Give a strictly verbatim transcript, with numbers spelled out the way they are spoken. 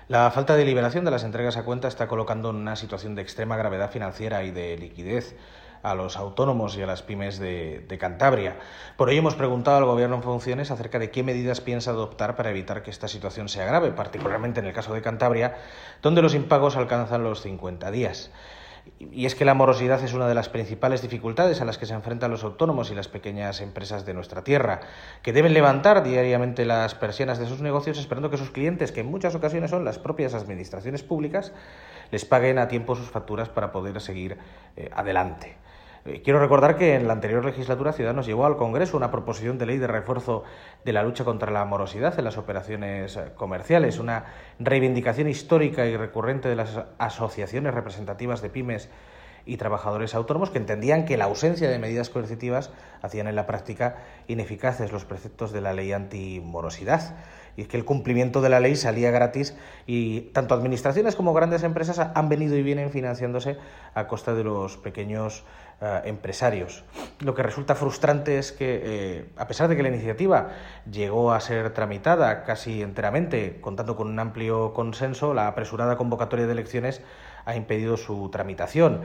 La falta de liberación de las entregas a cuenta está colocando en una situación de extrema gravedad financiera y de liquidez a los autónomos y a las pymes de, de Cantabria. Por ello hemos preguntado al Gobierno en funciones acerca de qué medidas piensa adoptar para evitar que esta situación sea grave, particularmente en el caso de Cantabria, donde los impagos alcanzan los cincuenta días. Y es que la morosidad es una de las principales dificultades a las que se enfrentan los autónomos y las pequeñas empresas de nuestra tierra, que deben levantar diariamente las persianas de sus negocios esperando que sus clientes, que en muchas ocasiones son las propias administraciones públicas, les paguen a tiempo sus facturas para poder seguir eh, adelante. Quiero recordar que en la anterior legislatura Ciudadanos llevó al Congreso una proposición de ley de refuerzo de la lucha contra la morosidad en las operaciones comerciales, una reivindicación histórica y recurrente de las asociaciones representativas de pymes y trabajadores autónomos, que entendían que la ausencia de medidas coercitivas hacían en la práctica ineficaces los preceptos de la ley antimorosidad. Y es que el cumplimiento de la ley salía gratis y tanto administraciones como grandes empresas han venido y vienen financiándose a costa de los pequeños eh, empresarios. Lo que resulta frustrante es que, eh, a pesar de que la iniciativa llegó a ser tramitada casi enteramente, contando con un amplio consenso, la apresurada convocatoria de elecciones ha impedido su tramitación.